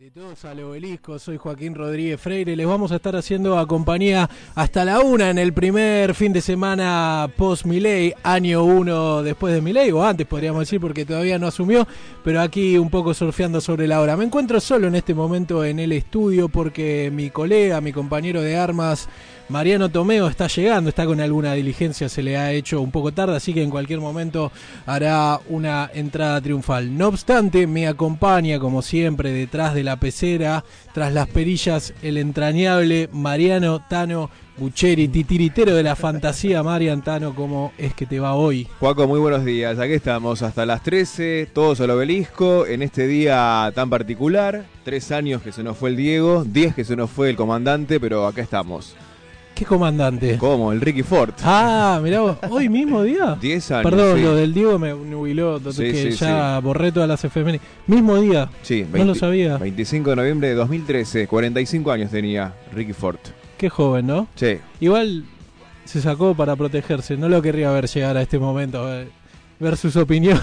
De todos al obelisco, soy Joaquín Rodríguez Freire. Les vamos a estar haciendo compañía hasta la 1 en el primer fin de semana post-Milei, año 1 después de Milei, o antes podríamos decir porque todavía no asumió, pero aquí un poco surfeando sobre la hora. Me encuentro solo en este momento en el estudio porque mi colega, mi compañero de armas, Mariano Tomeo, está llegando, está con alguna diligencia, se le ha hecho un poco tarde, así que en cualquier momento hará una entrada triunfal. No obstante, me acompaña, como siempre, detrás de la pecera, tras las perillas, el entrañable Mariano Tano Bucheri, titiritero de la fantasía. Marian, Tano, ¿cómo es que te va hoy? Juaco, muy buenos días. Aquí estamos hasta las 13, todos al obelisco, en este día tan particular. 3 años que se nos fue el Diego, 10 que se nos fue el comandante, pero acá estamos. ¿Qué comandante? ¿Cómo? El Ricky Ford. Ah, mirá vos, ¿hoy mismo día? 10 años. Perdón, sí. Lo del Diego me nubiló, que ya borré todas las efemérides. ¿Mismo día? Sí, no lo sabía. 25 de noviembre de 2013, 45 años tenía Ricky Ford. Qué joven, ¿no? Sí. Igual se sacó para protegerse, no lo querría ver llegar a este momento, ver sus opiniones.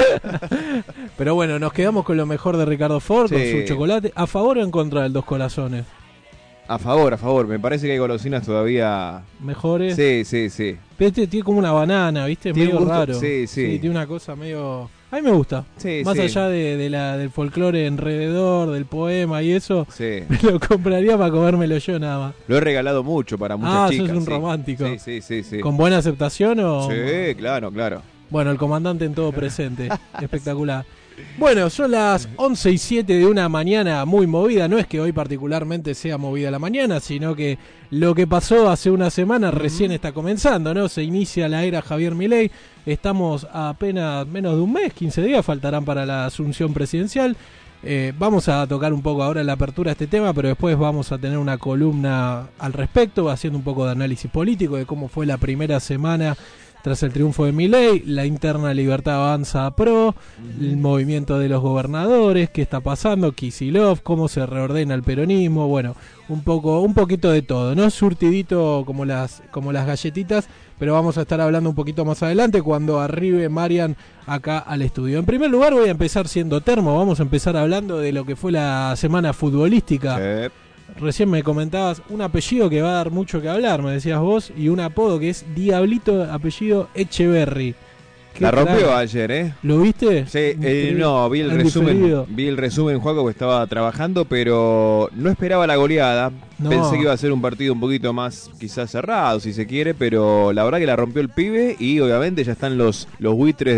Pero bueno, nos quedamos con lo mejor de Ricardo Ford, con su chocolate. ¿A favor o en contra del Dos Corazones? A favor. Me parece que hay golosinas todavía mejores. Sí. Pero este tiene como una banana, ¿viste? Tiene medio gusto, raro. Sí. Tiene una cosa medio... A mí me gusta. Más allá del folclore alrededor, del poema y eso, me lo compraría para comérmelo yo nada más. Lo he regalado mucho para muchas chicas. Ah, sos un romántico. Sí. ¿Con buena aceptación o...? Sí, claro. Bueno, el comandante en todo presente. Espectacular. Bueno, son las 11:07 de una mañana muy movida. No es que hoy particularmente sea movida la mañana, sino que lo que pasó hace una semana recién está comenzando, ¿no? Se inicia la era Javier Milei. Estamos a apenas menos de un mes, 15 días faltarán para la asunción presidencial. Vamos a tocar un poco ahora en la apertura de este tema, pero después vamos a tener una columna al respecto, haciendo un poco de análisis político de cómo fue la primera semana tras el triunfo de Milei, la interna Libertad Avanza PRO, el movimiento de los gobernadores, qué está pasando, Kicillof, cómo se reordena el peronismo, bueno, un poquito de todo, ¿no? Surtidito como las galletitas, pero vamos a estar hablando un poquito más adelante cuando arribe Marian acá al estudio. En primer lugar voy a empezar siendo termo, vamos a empezar hablando de lo que fue la semana futbolística. Sí. Recién me comentabas un apellido que va a dar mucho que hablar, me decías vos, y un apodo que es Diablito, apellido Echeverry. La rompió ayer, ¿eh? ¿Lo viste? Sí, no, vi el resumen, Juaco, que estaba trabajando, pero no esperaba la goleada. No. Pensé que iba a ser un partido un poquito más quizás cerrado, si se quiere, pero la verdad que la rompió el pibe y obviamente ya están los buitres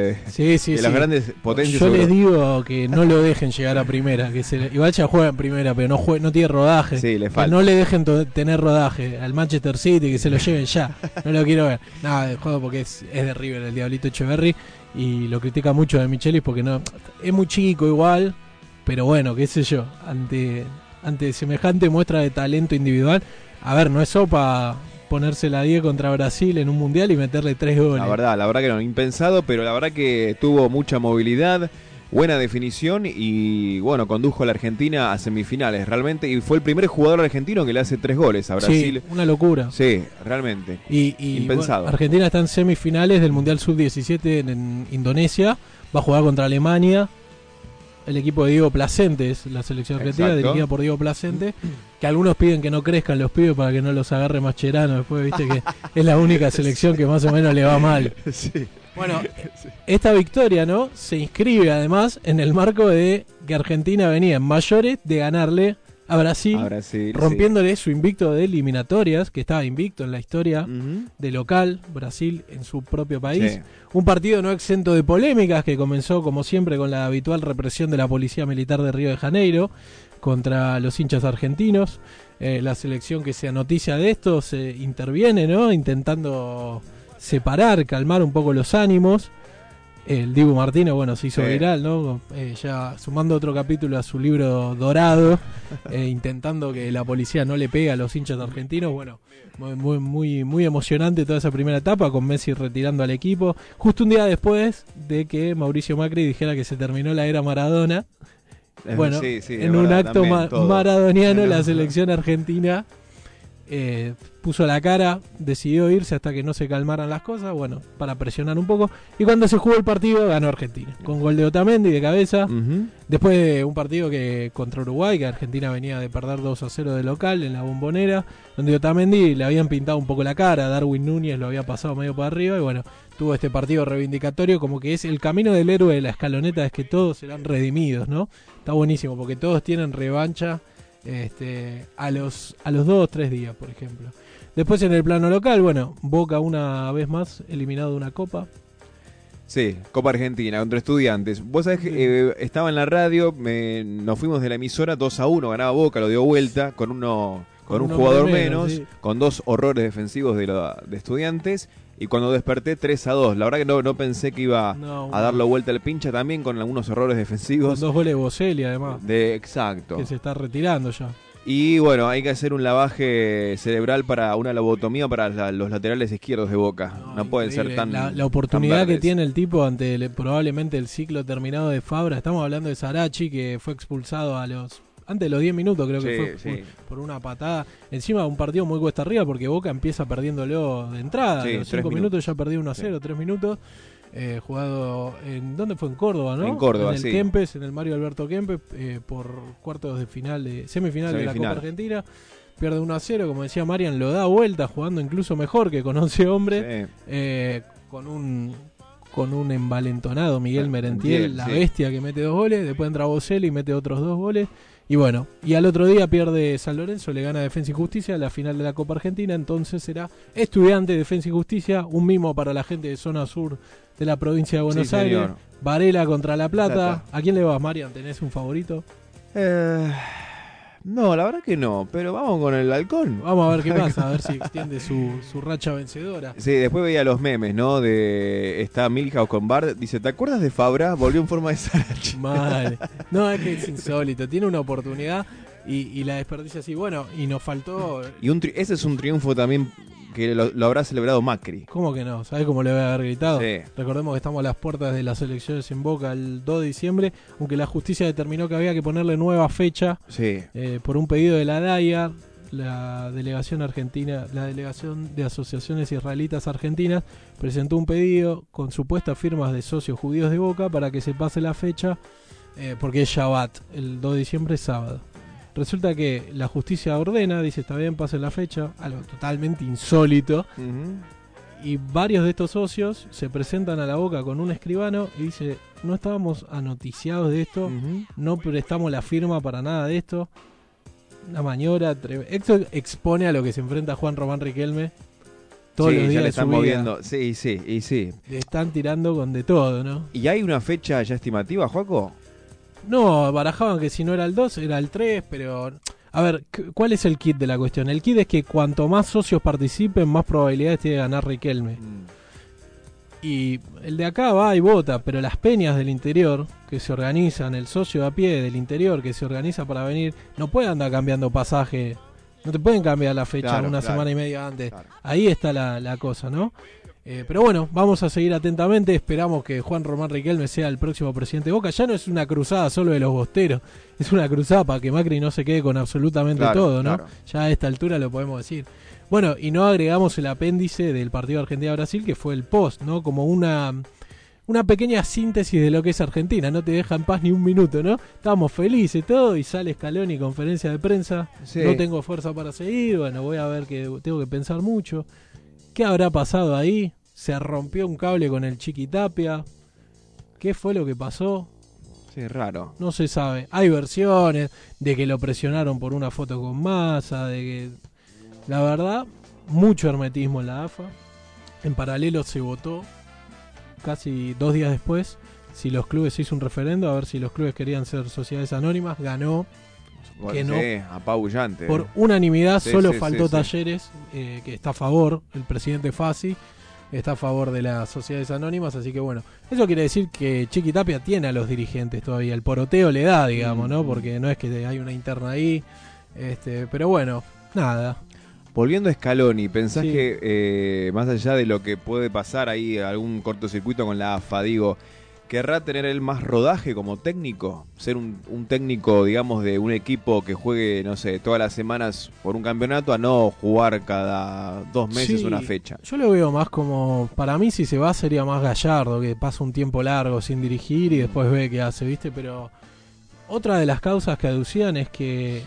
de las grandes potencias. Yo les digo que no lo dejen llegar a primera, igual ya juega en primera, pero no tiene rodaje. Sí, le falta. Que no le dejen tener rodaje al Manchester City, que se lo lleven ya. No lo quiero ver. Nada, de juego porque es de River el Diablito Echeverry y lo critica mucho de Michelis porque no es muy chico igual, pero bueno, qué sé yo, ante semejante muestra de talento individual, a ver, no es sopa ponerse la 10 contra Brasil en un mundial y meterle 3 goles. La verdad que no, impensado, pero la verdad que tuvo mucha movilidad, buena definición y bueno, condujo a la Argentina a semifinales realmente y fue el primer jugador argentino que le hace 3 goles a Brasil. Sí, una locura. Sí, realmente. Y impensado. Bueno, Argentina está en semifinales del Mundial Sub-17 en Indonesia, va a jugar contra Alemania. El equipo de Diego Placente es la selección argentina, dirigida por Diego Placente, que algunos piden que no crezcan los pibes para que no los agarre Mascherano después, viste que es la única selección que más o menos le va mal. Sí. Bueno, esta victoria, ¿no? Se inscribe además en el marco de que Argentina venía en mayores de ganarle a Brasil rompiéndole su invicto de eliminatorias, que estaba invicto en la historia de local, Brasil en su propio país. Sí. Un partido no exento de polémicas que comenzó como siempre con la habitual represión de la Policía Militar de Río de Janeiro contra los hinchas argentinos. La selección que sea noticia de esto se interviene, ¿no? Intentando separar, calmar un poco los ánimos. El Dibu Martínez, bueno, se hizo viral, ¿no? Ya sumando otro capítulo a su libro dorado, intentando que la policía no le pegue a los hinchas argentinos. Bueno, muy emocionante toda esa primera etapa, con Messi retirando al equipo. Justo un día después de que Mauricio Macri dijera que se terminó la era Maradona. Bueno, en un acto maradoniano, la selección argentina puso la cara, decidió irse hasta que no se calmaran las cosas, bueno, para presionar un poco. Y cuando se jugó el partido, ganó Argentina, con gol de Otamendi de cabeza. Después de un partido que contra Uruguay, que Argentina venía de perder 2-0 de local en la Bombonera, donde Otamendi le habían pintado un poco la cara, Darwin Núñez lo había pasado medio para arriba, y bueno, tuvo este partido reivindicatorio, como que es el camino del héroe de la escaloneta, es que todos serán redimidos, ¿no? Está buenísimo, porque todos tienen revancha a los 2 o 3 días, por ejemplo. Después en el plano local, bueno, Boca una vez más eliminado de una copa. Sí, Copa Argentina contra Estudiantes. Vos sabés que estaba en la radio, nos fuimos de la emisora 2-1, ganaba Boca, lo dio vuelta con un jugador menos, sí, con 2 horrores defensivos de Estudiantes. Y cuando desperté 3-2, la verdad que no pensé que iba a darle vuelta al pincha, también con algunos errores defensivos. Con 2 goles de Boselli además. Exacto. Que se está retirando ya. Y bueno, hay que hacer un lavaje cerebral para una lobotomía para los laterales izquierdos de Boca. No pueden ser tan... La oportunidad que tiene el tipo ante probablemente el ciclo terminado de Fabra. Estamos hablando de Sarachi, que fue expulsado antes de los 10 minutos, creo que fue por una patada. Encima un partido muy cuesta arriba, porque Boca empieza perdiéndolo de entrada. A los 5 minutos ya perdió 1-0, 3 minutos. Jugado en... ¿Dónde fue? En Córdoba, ¿no? En Córdoba, en el Kempes, en el Mario Alberto Kempes, por cuartos de final, semifinal de la Copa Argentina. Pierde 1-0, como decía Marian, lo da vuelta, jugando incluso mejor que con 11 hombres. Con un envalentonado Miguel Merentiel, la bestia que mete 2 goles. Después entra Boselli y mete otros 2 goles. Y bueno, y al otro día pierde San Lorenzo, le gana Defensa y Justicia la final de la Copa Argentina. Entonces será Estudiante, Defensa y Justicia, un mimo para la gente de zona sur de la provincia de Buenos Aires. Señor. Varela contra La Plata. ¿A quién le vas, Marian? ¿Tenés un favorito? No, la verdad que no, pero vamos con el Halcón. Vamos a ver qué pasa, a ver si extiende su racha vencedora. Sí, después veía los memes, ¿no? Está Milhouse con Bart, dice, ¿te acuerdas de Fabra? Volvió en forma de Sarachi. Mal. No, es que es insólito, tiene una oportunidad y la desperdicia así. Bueno, y nos faltó... Y ese es un triunfo también que lo habrá celebrado Macri. ¿Cómo que no? ¿Sabés cómo le voy a haber gritado? Sí. Recordemos que estamos a las puertas de las elecciones en Boca el 2 de diciembre, aunque la justicia determinó que había que ponerle nueva fecha por un pedido de la DAIA, la delegación argentina, la delegación de asociaciones israelitas argentinas, presentó un pedido con supuestas firmas de socios judíos de Boca para que se pase la fecha, porque es Shabbat, el 2 de diciembre es sábado. Resulta que la justicia ordena, dice, está bien, pasen la fecha, algo totalmente insólito. Y varios de estos socios se presentan a la Boca con un escribano y dice, no estábamos anoticiados de esto, no prestamos la firma para nada de esto. Una maniobra tremenda. Esto expone a lo que se enfrenta Juan Román Riquelme todos los días ya le de están su moviendo. vida. Sí. Le están tirando con de todo, ¿no? ¿Y hay una fecha ya estimativa, Joaco? No, barajaban que si no era el 2, era el 3, pero... A ver, ¿cuál es el kit de la cuestión? El kit es que cuanto más socios participen, más probabilidades tiene de ganar Riquelme. Y el de acá va y vota, pero las peñas del interior que se organizan, el socio de a pie del interior que se organiza para venir, no puede andar cambiando pasaje, no te pueden cambiar la fecha una semana y media antes. Ahí está la cosa, ¿no? Pero bueno, vamos a seguir atentamente. Esperamos que Juan Román Riquelme sea el próximo presidente de Boca. Ya no es una cruzada solo de los bosteros, es una cruzada para que Macri no se quede con absolutamente todo, ¿no? Ya a esta altura lo podemos decir. Bueno, y no agregamos el apéndice del partido Argentina-Brasil, que fue el post, ¿no? Como una pequeña síntesis de lo que es Argentina. No te deja en paz ni un minuto, ¿no? Estábamos felices todo y sale Scaloni, conferencia de prensa. No tengo fuerza para seguir, bueno, voy a ver que tengo que pensar mucho. ¿Qué habrá pasado ahí? ¿Se rompió un cable con el Chiquitapia? ¿Qué fue lo que pasó? Sí, raro. No se sabe. Hay versiones de que lo presionaron por una foto con Massa, de que... La verdad, mucho hermetismo en la AFA. En paralelo se votó, casi 2 días después, si los clubes, se hizo un referendo, a ver si los clubes querían ser sociedades anónimas. Ganó. Bueno, que no, apabullante. Por unanimidad, solo faltó Talleres, que está a favor, el presidente Fassi está a favor de las sociedades anónimas, así que bueno, eso quiere decir que Chiquitapia tiene a los dirigentes todavía, el poroteo le da, digamos, ¿no? Porque no es que hay una interna ahí, pero bueno, nada. Volviendo a Scaloni, ¿pensás que más allá de lo que puede pasar ahí, algún cortocircuito con la AFA, digo, ¿Querrá tener él más rodaje como técnico? Ser un técnico, digamos, de un equipo que juegue, no sé, todas las semanas por un campeonato, a no jugar cada 2 meses una fecha. Yo lo veo más como, para mí si se va sería más Gallardo, que pasa un tiempo largo sin dirigir y después ve qué hace, ¿viste? Pero otra de las causas que aducían es que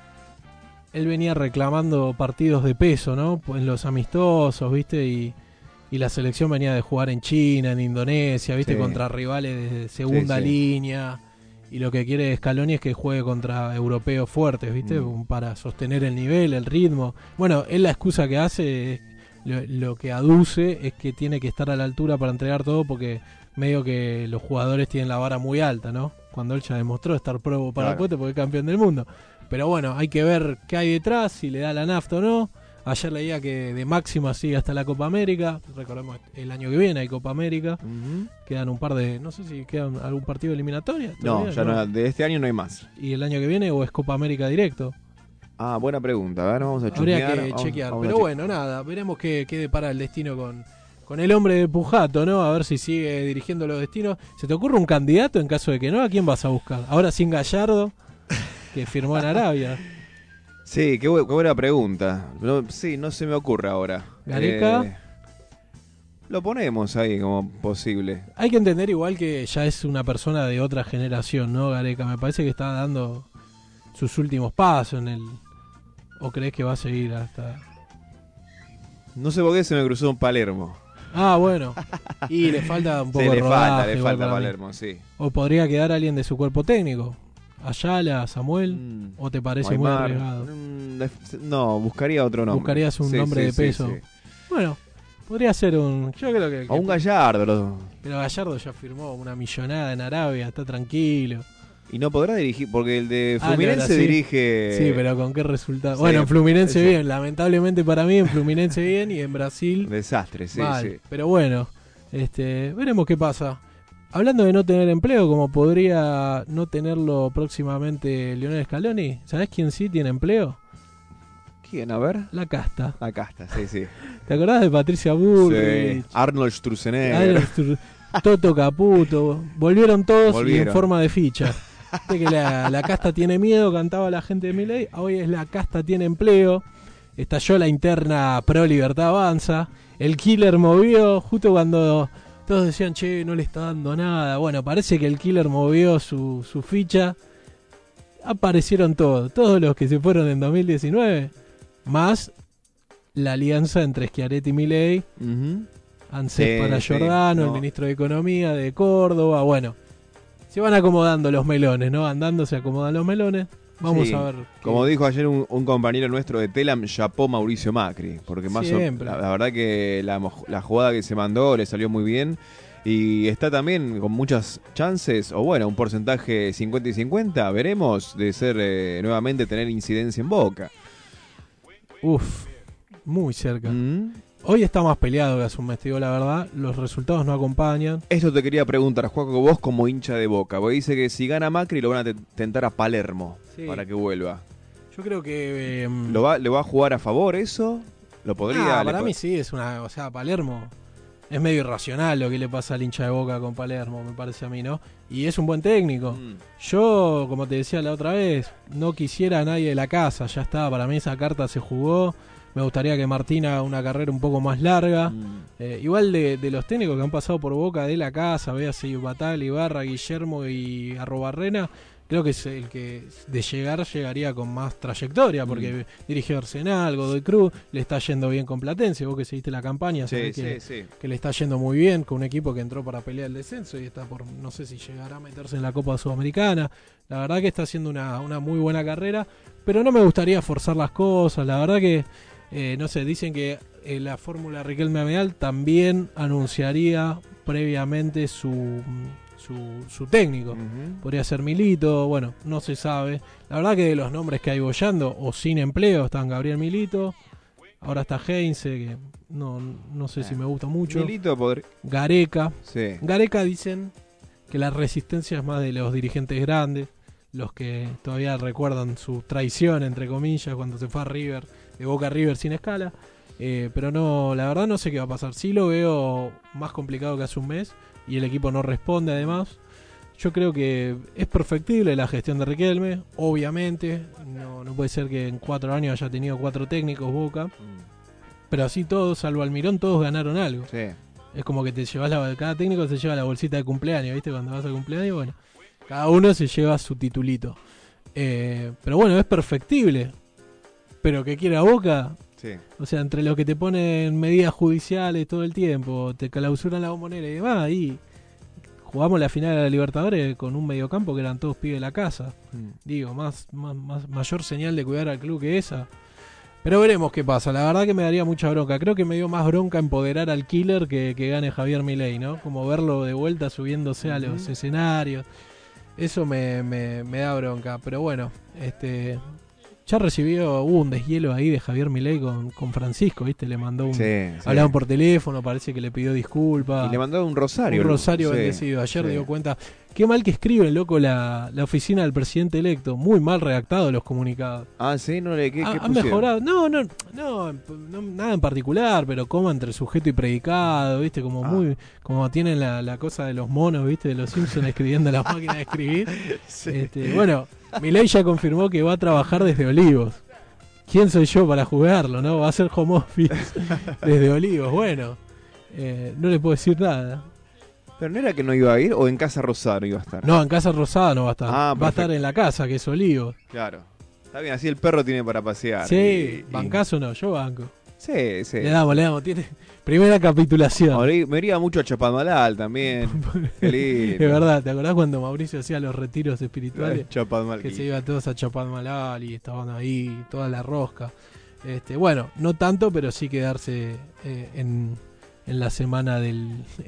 él venía reclamando partidos de peso, ¿no? En los amistosos, ¿viste? Y la selección venía de jugar en China, en Indonesia, ¿viste? Sí. Contra rivales de segunda línea. Y lo que quiere Scaloni es que juegue contra europeos fuertes, ¿viste? Para sostener el nivel, el ritmo. Bueno, él la excusa que hace, lo que aduce es que tiene que estar a la altura para entregar todo porque medio que los jugadores tienen la vara muy alta, ¿no? Cuando él ya demostró estar pro para el puesto porque es campeón del mundo. Pero bueno, hay que ver qué hay detrás, si le da la nafta o no. Ayer leía que de máxima sigue hasta la Copa América. Recordemos, el año que viene hay Copa América. Quedan un par de... No sé si quedan algún partido eliminatorio. No, ya no, de este año no hay más. ¿Y el año que viene o es Copa América directo? Ah, buena pregunta. A ver, vamos a chequear. Habría que chequear. Pero bueno, nada. Veremos qué depara el destino con el hombre de Pujato, ¿no? A ver si sigue dirigiendo los destinos. ¿Se te ocurre un candidato en caso de que no? ¿A quién vas a buscar? Ahora sin Gallardo, que firmó en Arabia. Sí, qué buena pregunta. No se me ocurre ahora. ¿Gareca? Lo ponemos ahí como posible. Hay que entender igual que ya es una persona de otra generación, ¿no, Gareca? Me parece que está dando sus últimos pasos en el... ¿O crees que va a seguir hasta...? No sé por qué se me cruzó un Palermo. Ah, bueno. Y le falta un poco de rodaje. Le falta Palermo, sí. O podría quedar alguien de su cuerpo técnico. Ayala, Samuel, ¿o te parece muy arriesgado? No, buscaría otro nombre. Buscarías un nombre de peso. Sí. Bueno, podría ser yo creo que... O un Gallardo. Pero Gallardo ya firmó una millonada en Arabia, está tranquilo. Y no podrá dirigir, porque el de Fluminense dirige... Sí, pero ¿con qué resultado? Bueno, en Fluminense bien, lamentablemente para mí en Fluminense bien y en Brasil... Desastre, mal. Sí. Pero bueno, veremos qué pasa. Hablando de no tener empleo, como podría no tenerlo próximamente Lionel Scaloni, ¿sabés quién sí tiene empleo? ¿Quién? A ver. La Casta. La Casta, sí. ¿Te acordás de Patricia Bullrich? Sí. Arnold Sturzenegger. Toto Caputo. Volvieron todos y en forma de ficha. Que la Casta tiene miedo, cantaba la gente de Milei. Hoy es la Casta tiene empleo. Estalló la interna Pro Libertad Avanza. El killer movió justo cuando... Todos decían, che, no le está dando nada. Bueno, parece que el killer movió su ficha. Aparecieron todos los que se fueron en 2019. Más la alianza entre Schiaretti y Milei. ANSES para Giordano, el ministro de Economía de Córdoba. Bueno, se van acomodando los melones, ¿no? Andando se acomodan los melones. Vamos a ver. Como dijo ayer un compañero nuestro de Telam, chapó Mauricio Macri, porque la verdad que la jugada que se mandó le salió muy bien y está también con muchas chances, o bueno, un porcentaje 50 y 50, veremos, de ser nuevamente tener incidencia en Boca. Uf, muy cerca. Hoy está más peleado que hace un mes, te digo la verdad. Los resultados no acompañan. Esto te quería preguntar, Juaco, vos como hincha de Boca. Porque dice que si gana Macri lo van a tentar a Palermo para que vuelva. Yo creo que... ¿Le va a jugar a favor eso? ¿Lo podría? Para mí sí, o sea, Palermo... Es medio irracional lo que le pasa al hincha de Boca con Palermo, me parece a mí, ¿no? Y es un buen técnico. Yo, como te decía la otra vez, no quisiera a nadie de la casa. Ya está, para mí esa carta se jugó. Me gustaría que Martín haga una carrera un poco más larga. Igual de los técnicos que han pasado por Boca de la casa, véase Batal, Ibarra, Guillermo y Arrobarrena, creo que es el que de llegaría con más trayectoria, porque dirigió Arsenal, Godoy Cruz, le está yendo bien con Platense. Vos que seguiste la campaña, sabés que le está yendo muy bien con un equipo que entró para pelear el descenso y está por, no sé si llegará a meterse en la Copa Sudamericana. La verdad que está haciendo una muy buena carrera, pero no me gustaría forzar las cosas. La verdad que no sé, dicen que la fórmula Riquelme Ameal también anunciaría previamente su técnico. Podría ser Milito, bueno, no se sabe. La verdad que de los nombres que hay bollando o sin empleo están Gabriel Milito, ahora está Heinze, que no sé si me gusta mucho. Milito Gareca. Sí. Gareca dicen que la resistencia es más de los dirigentes grandes, los que todavía recuerdan su traición, entre comillas, cuando se fue a River, de Boca a River sin escala. Pero no, la verdad no sé qué va a pasar. Sí lo veo más complicado que hace un mes y el equipo no responde además. Yo creo que es perfectible la gestión de Riquelme, obviamente. No puede ser que en 4 años haya tenido 4 técnicos Boca. Pero así todos, salvo Almirón, todos ganaron algo. Sí. Es como que te llevas cada técnico se lleva la bolsita de cumpleaños, ¿viste? Cuando vas al cumpleaños, bueno, cada uno se lleva su titulito. Pero bueno, es perfectible. Pero que quiera Boca, sí. O sea, entre los que te ponen medidas judiciales todo el tiempo, te clausuran la bombonera y demás, y jugamos la final de la Libertadores con un mediocampo que eran todos pibes de la casa. Digo, mayor señal de cuidar al club que esa. Pero veremos qué pasa. La verdad que me daría mucha bronca. Creo que me dio más bronca empoderar al killer que gane Javier Milei, ¿no? Como verlo de vuelta subiéndose a los escenarios. Eso me da bronca. Pero bueno, ya hubo un deshielo ahí de Javier Milei con Francisco, ¿viste? Le mandó hablaban por teléfono, parece que le pidió disculpas. Y le mandó un rosario. Un rosario bendecido. Ayer dio cuenta. Qué mal que escriben, loco, la oficina del presidente electo. Muy mal redactado los comunicados. Ah, sí, ¿qué han mejorado. No, nada en particular, pero como entre sujeto y predicado, ¿viste? Como tienen la cosa de los monos, ¿viste? De los Simpsons escribiendo la máquina de escribir. Sí. Bueno, Milei ya confirmó que va a trabajar desde Olivos. ¿Quién soy yo para jugarlo, no? Va a ser home office desde Olivos. Bueno, no le puedo decir nada. ¿Pero no era que no iba a ir o en Casa Rosada no iba a estar? No, en Casa Rosada no va a estar. Va a estar en la casa, que es Olivos. Claro. Está bien, así el perro tiene para pasear. Sí, bancazo no, yo banco. Sí. Le damos. Tiene primera capitulación. Me iría mucho a Chapadmalal también. Qué lindo. Es verdad, ¿te acordás cuando Mauricio hacía los retiros espirituales? Chapadmalal. Que se iban todos a Chapadmalal y estaban ahí, toda la rosca. Bueno, no tanto, pero sí quedarse en la semana del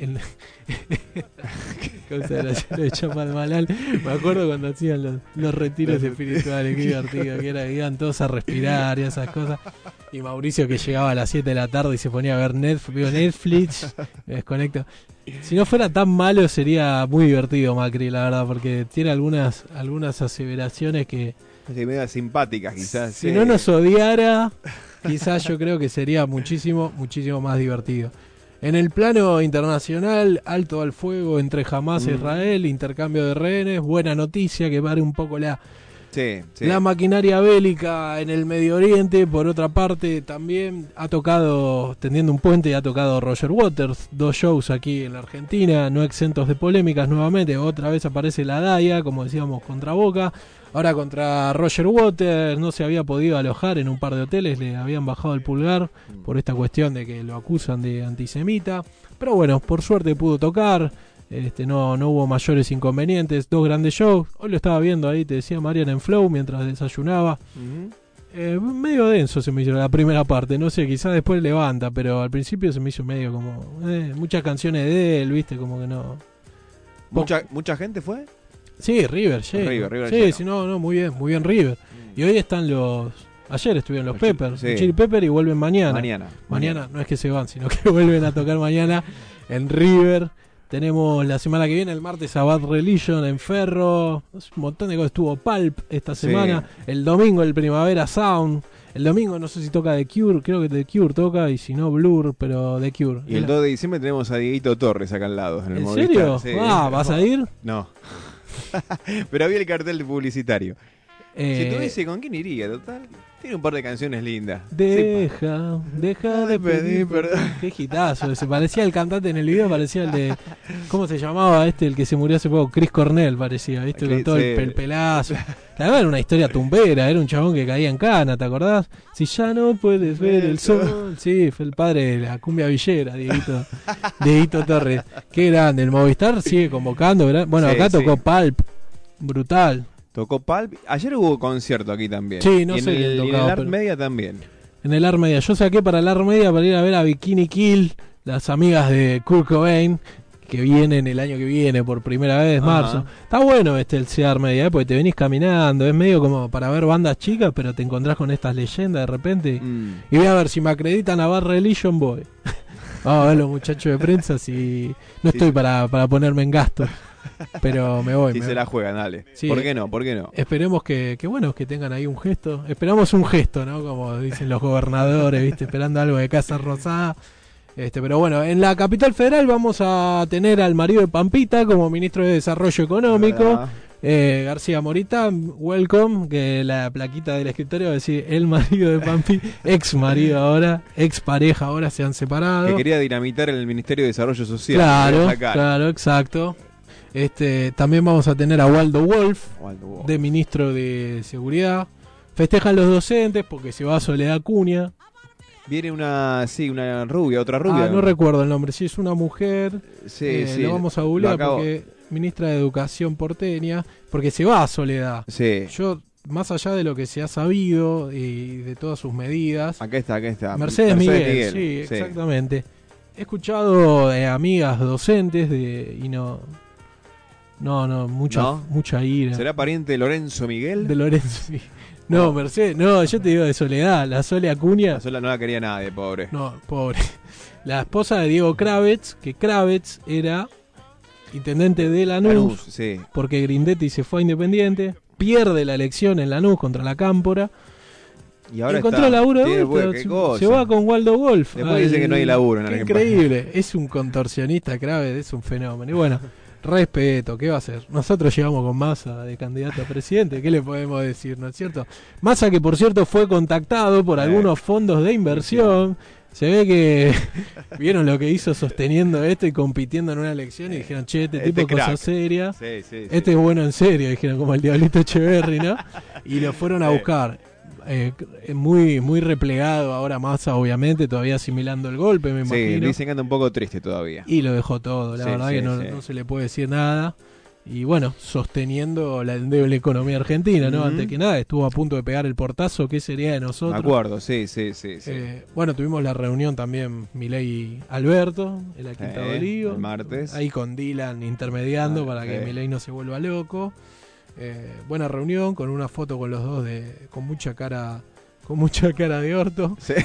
de Chapadmalal. Me acuerdo cuando hacían los retiros espirituales, qué divertido que era, que iban todos a respirar y esas cosas, y Mauricio que llegaba a las 7 de la tarde y se ponía a ver Netflix, me desconecto. Si no fuera tan malo sería muy divertido Macri, la verdad, porque tiene algunas aseveraciones que medio simpáticas quizás. Si no nos odiara, quizás yo creo que sería muchísimo más divertido. En el plano internacional, alto al fuego entre Hamas e Israel, intercambio de rehenes, buena noticia que pare un poco la maquinaria bélica en el Medio Oriente. Por otra parte, también ha tocado, tendiendo un puente, ha tocado Roger Waters, 2 shows aquí en la Argentina, no exentos de polémicas nuevamente. Otra vez aparece la DAIA, como decíamos, contra Boca. Ahora contra Roger Waters, no se había podido alojar en un par de hoteles, le habían bajado el pulgar por esta cuestión de que lo acusan de antisemita. Pero bueno, por suerte pudo tocar, no hubo mayores inconvenientes, 2 grandes shows. Hoy lo estaba viendo ahí, te decía Mariana, en Flow mientras desayunaba. Medio denso se me hizo la primera parte, no sé, quizás después levanta, pero al principio se me hizo medio como muchas canciones de él, viste, como que no. ¿Mucha gente fue? Sí, River. Sí, no, muy bien River. Y hoy están ayer estuvieron los Pepper, Chili Pepper, y vuelven mañana. Mañana no es que se van, sino que vuelven a tocar mañana en River. Tenemos la semana que viene, el martes, a Bad Religion en Ferro. Un montón de cosas. Estuvo Pulp esta semana. El domingo el Primavera Sound. El domingo no sé si toca The Cure, creo que The Cure toca, y si no Blur, pero The Cure. Y el 2 de diciembre tenemos a Dieguito Torres acá al lado. ¿En serio? Sí. ¿Vas a ir? No. Pero había el cartel publicitario. Si tuviese, ¿con quién iría? Total, tiene un par de canciones lindas. Deja de pedir perdón. Qué hitazo. Se parecía el cantante en el video, parecía el de, ¿cómo se llamaba el que se murió hace poco? Chris Cornell parecía, ¿viste? Con todo el pelazo. La verdad era una historia tumbera, era un chabón que caía en cana, ¿te acordás? Si ya no puedes ver el sol. Sí, fue el padre de la cumbia villera, Dieguito Torres. Qué grande, el Movistar sigue convocando, ¿verdad? Bueno, acá tocó Pulp, brutal. Tocó Pulp. Ayer hubo concierto aquí también. Sí, no sé quién tocaba. Y en el Art Media también. En el Art Media. Yo saqué para el Art Media para ir a ver a Bikini Kill, las amigas de Kurt Cobain, que vienen el año que viene por primera vez, marzo. Está bueno el Art Media, porque te venís caminando, es medio como para ver bandas chicas, pero te encontrás con estas leyendas de repente. Y voy a ver si me acreditan a Bad Religion, voy. Vamos a ver los muchachos de prensa si no estoy para ponerme en gastos. Pero me voy. Si se la juegan, dale. Sí, ¿Por qué no? ¿Por qué no? Esperemos que tengan ahí un gesto. Esperamos un gesto, ¿no? Como dicen los gobernadores, ¿viste? Esperando algo de Casa Rosada. Pero bueno, en la capital federal vamos a tener al marido de Pampita como ministro de Desarrollo Económico. García Morita, welcome, que la plaquita del escritorio va a decir el marido de Pampita, ex marido ahora, ex pareja ahora, se han separado. Que quería dinamitar el Ministerio de Desarrollo Social. Claro, exacto. También vamos a tener a Waldo Wolf, de ministro de Seguridad. Festejan los docentes porque se va a Soledad Cunha. Viene una rubia, otra rubia. No recuerdo el nombre, sí es una mujer. Sí. Lo vamos a googlear porque ministra de Educación porteña, porque se va a Soledad. Sí. Yo, más allá de lo que se ha sabido y de todas sus medidas. Acá está. Mercedes Miguel. Sí, exactamente. He escuchado amigas docentes y mucha ira. ¿Será pariente de Lorenzo Miguel? De Lorenzo Miguel. No, Mercedes, yo te digo de Soledad, la Sole Acuña. La Sole no la quería nadie, pobre. No, pobre. La esposa de Diego Kravetz, que Kravetz era intendente de Lanús, sí. Porque Grindetti se fue a Independiente, pierde la elección en Lanús contra la Cámpora. Y ahora encontró laburo se va con Waldo Wolf. Después dice que no hay laburo en Argentina. Increíble, es un contorsionista, Kravetz, es un fenómeno. Y bueno, respeto, ¿qué va a hacer? Nosotros llegamos con Massa de candidato a presidente, ¿qué le podemos decir, no es cierto? Massa, que por cierto fue contactado por algunos fondos de inversión. Se ve que vieron lo que hizo sosteniendo esto y compitiendo en una elección y dijeron, che, este tipo es cosa seria. Sí. Este es bueno en serio, dijeron, como el Diablito Echeverri, ¿no? Y lo fueron a buscar. Muy muy replegado ahora Massa, obviamente, todavía asimilando el golpe, me imagino. Sí, dicen que anda un poco triste todavía. Y lo dejó todo, la verdad que no se le puede decir nada. Y bueno, sosteniendo la endeble economía argentina, ¿no? Antes que nada, estuvo a punto de pegar el portazo, ¿qué sería de nosotros? De acuerdo, sí. Bueno, tuvimos la reunión también Milei y Alberto en la Quinta de Olivo. El martes. Ahí con Dylan intermediando para que Milei no se vuelva loco. Buena reunión, con una foto con los dos con mucha cara de orto. Sí.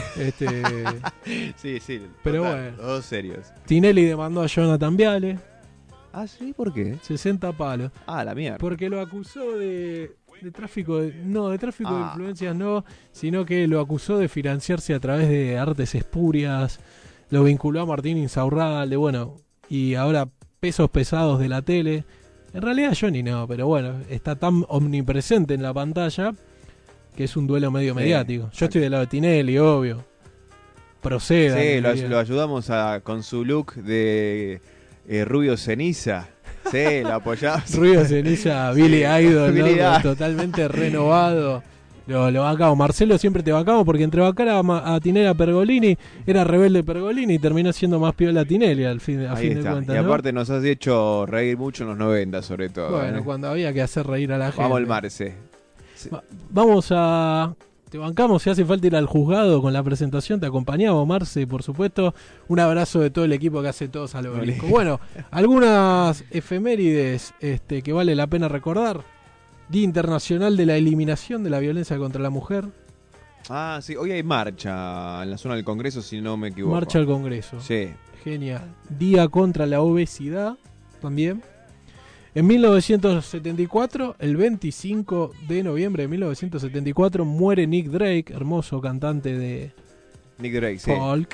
Sí. Pero total, bueno. Los dos serios. Tinelli demandó a Jonathan Viale. Ah, sí, ¿por qué? 60 palos. Ah, la mierda. Porque lo acusó de tráfico de influencias no, sino que lo acusó de financiarse a través de artes espurias, lo vinculó a Martín Insaurralde, y ahora pesos pesados de la tele. En realidad Johnny no, pero bueno, está tan omnipresente en la pantalla que es un duelo medio mediático. Yo estoy del lado de Tinelli, obvio. Proceda. Sí, lo ayudamos con su look de Rubio Ceniza. Sí, lo apoyamos. Rubio Ceniza, Billy Idol, ¿no? Totalmente renovado. Lo bancamos. Marcelo siempre te bancamos porque entre bancar a Tinelli a Pergolini era rebelde Pergolini y terminó siendo más piola Tinelli a fin de cuentas. Y aparte nos has hecho reír mucho en los 90 sobre todo. Bueno, cuando había que hacer reír a la gente. Vamos al Marce. Sí. Te bancamos, si hace falta ir al juzgado con la presentación, te acompañamos, Marce, por supuesto. Un abrazo de todo el equipo que hace todos al obelisco. Bueno, algunas efemérides que vale la pena recordar. Día Internacional de la Eliminación de la Violencia contra la Mujer. Ah, sí, hoy hay marcha en la zona del Congreso, si no me equivoco. Marcha al Congreso. Sí. Genial. Día contra la obesidad, también. En 1974, el 25 de noviembre de 1974, muere Nick Drake, hermoso cantante de Nick Drake, folk.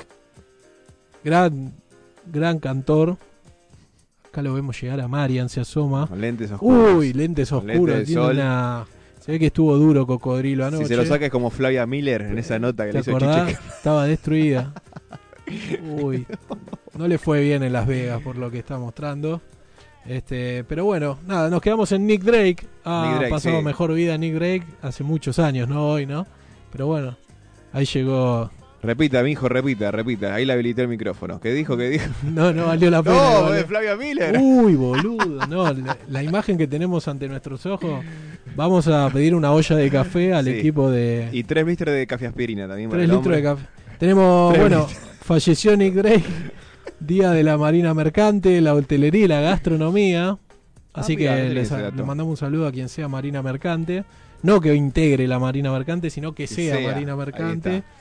Gran cantor. Acá lo vemos llegar a Marian, se asoma. Con lentes oscuros. Uy, lentes oscuros. Se ve que estuvo duro Cocodrilo anoche. Si se lo saca es como Flavia Miller en esa nota que le hizo Chiche. Estaba destruida. Uy, no le fue bien en Las Vegas por lo que está mostrando. Pero bueno, nada, nos quedamos en Nick Drake. Ha pasado mejor vida Nick Drake hace muchos años, no hoy, ¿no? Pero bueno, ahí llegó. Repita, mijo, repita. Ahí le habilité el micrófono. ¿Qué dijo? No valió la pena. No, es Flavia Miller. Uy, boludo. No, la imagen que tenemos ante nuestros ojos. Vamos a pedir una olla de café al equipo de. Y 3 litros de café aspirina también. 3 litros de café. Tenemos, falleció Nick Drake. Día de la Marina Mercante, la hotelería y la gastronomía. Así que le mandamos un saludo a quien sea Marina Mercante. No que integre la Marina Mercante, sino que sea Marina Mercante.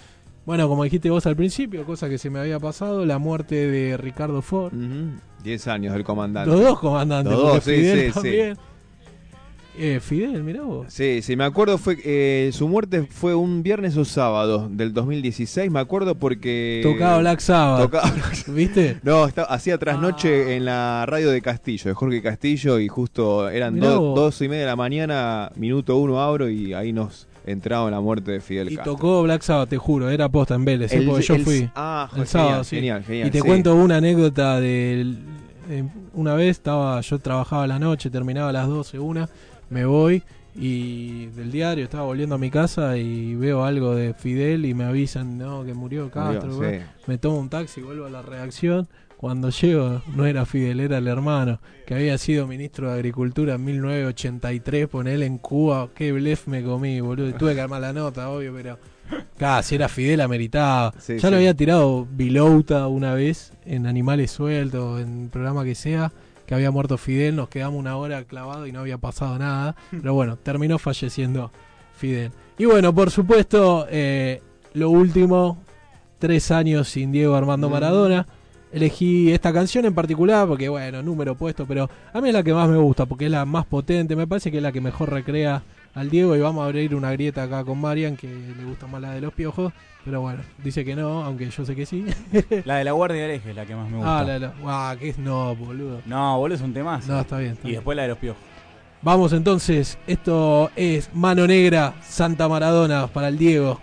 Bueno, como dijiste vos al principio, cosa que se me había pasado, la muerte de Ricardo Ford. 10 años del comandante. Los dos comandantes. Los dos, Fidel sí, también. Sí. Fidel, mirá vos. Sí, me acuerdo, su muerte fue un viernes o sábado del 2016, me acuerdo porque... Tocaba Black Sabbath. ¿Viste? No, hacía trasnoche en la radio de Castillo, de Jorge Castillo, y justo eran 2:30 de la mañana, minuto 1 abro, y ahí nos entraba la muerte de Fidel Castro. Y tocó Black Sabbath, te juro, era posta en Vélez, porque yo fui el sábado. Genial. Y te cuento una anécdota de... una vez yo trabajaba a la noche, terminaba a las 12, me voy y del diario estaba volviendo a mi casa y veo algo de Fidel y me avisan que murió Castro. Me tomo un taxi, vuelvo a la redacción. Cuando llego no era Fidel, era el hermano que había sido ministro de Agricultura en 1983, ponele en Cuba. Qué blef me comí, boludo. Tuve que armar la nota, obvio, pero si era Fidel ameritaba. Ya lo había tirado Vilouta una vez en Animales Sueltos, en programa que sea, que había muerto Fidel, nos quedamos una hora clavados y no había pasado nada, pero bueno, terminó falleciendo Fidel. Y bueno, por supuesto, lo último, 3 años sin Diego Armando Maradona. Elegí esta canción en particular porque, bueno, número puesto, pero a mí es la que más me gusta porque es la más potente, me parece que es la que mejor recrea al Diego, y vamos a abrir una grieta acá con Marian, que le gusta más la de Los Piojos, pero bueno, dice que no, aunque yo sé que sí. La de La Guardia del Eje es la que más me gusta. Que es boludo. No, boludo, es un temazo. No, está bien. Y después la de Los Piojos. Vamos entonces, esto es Mano Negra, Santa Maradona para el Diego.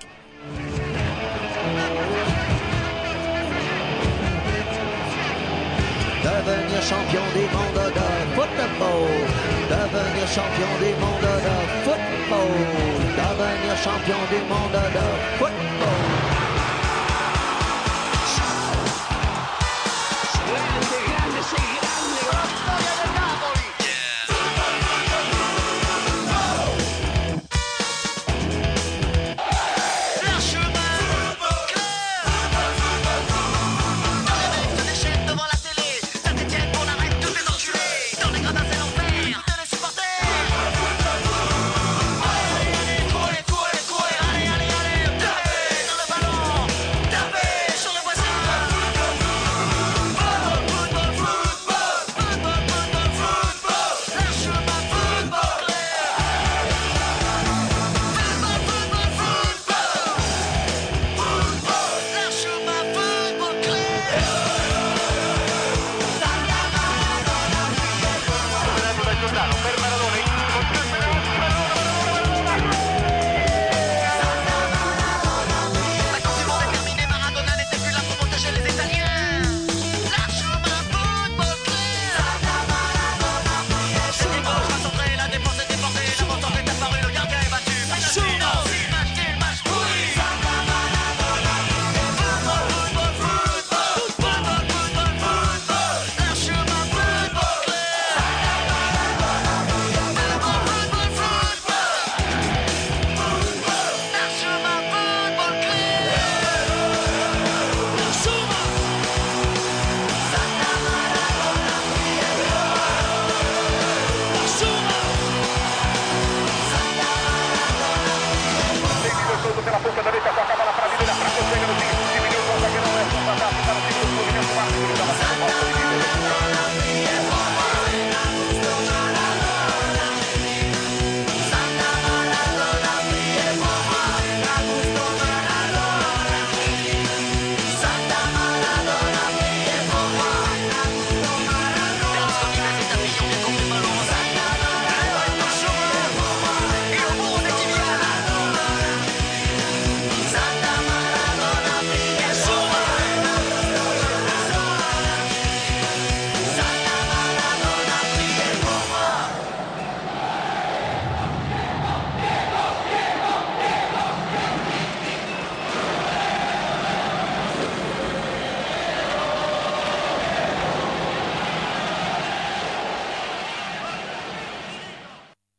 Devenir champion du monde de football. Devenir champion du monde de football. Devenir champion du monde de football.